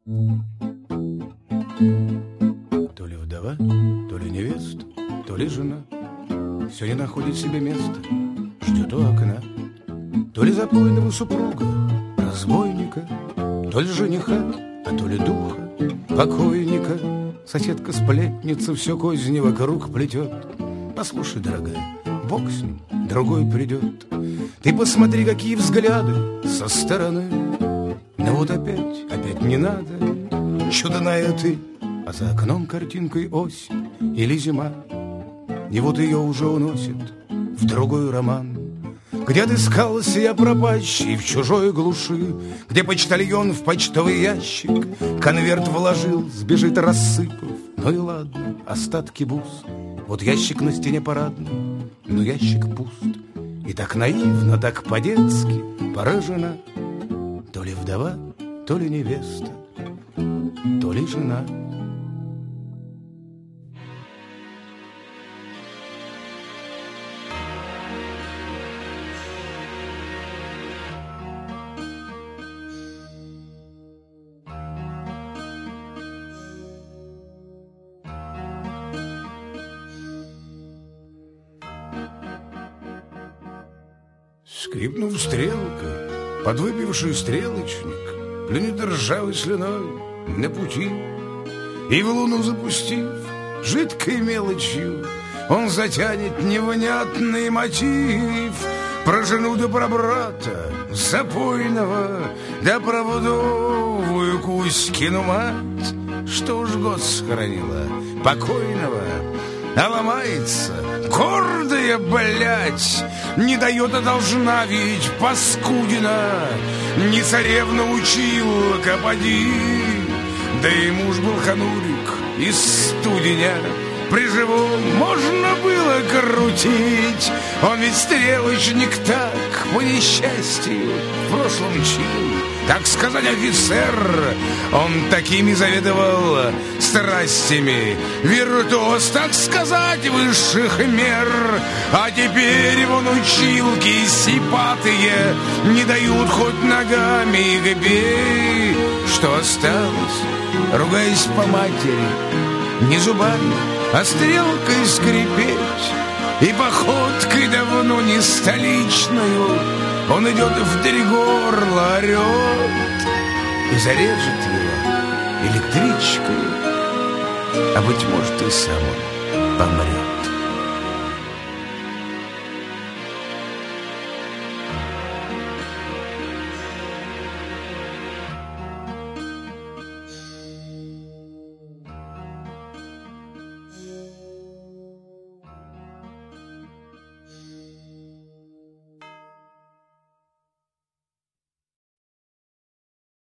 То ли вдова, то ли невеста, то ли жена, все не находит себе места, ждет у окна. То ли запойного супруга, разбойника, то ли жениха, а то ли духа покойника. Соседка-сплетница все козни вокруг плетет. Послушай, дорогая, Бог с ним, другой придет. Ты посмотри, какие взгляды со стороны. Но вот опять не надо. Чудная ты, а за окном картинкой осень или зима. И вот ее уже уносит в другой роман, где отыскался я пропащий в чужой глуши, где почтальон в почтовый ящик конверт вложил, сбежит рассыпав. Ну и ладно, остатки бус. Вот ящик на стене парадной, но ящик пуст. И так наивно, так по-детски поражена. То ли вдова, то ли невеста, то ли жена. Скрипнув стрелкой, подвыпивший стрелочник плюнет ржавой слюной на пути, и в луну запустив жидкой мелочью, он затянет невнятный мотив про жену да про брата запойного, да про вдовую Кузькину мать, что уж год сохранила покойного. А ломается гордая, блядь, не дает, а должна ведь паскудина. Не царевна училка, поди, да и муж был ханурик из студеня. При живом можно было крутить, он ведь стрелочник так, по несчастью, в прошлом чин, так сказать, офицер. Он такими заведовал страстями, виртуоз, так сказать, высших мер. А теперь вон училки сипатые не дают хоть ногами к бей. Что осталось, ругаясь по матери, не зубами, а стрелкой скрипеть. И походкой давно не столичную он идет в три горла, орет, и зарежет его электричкой, а быть может и сам он помрет.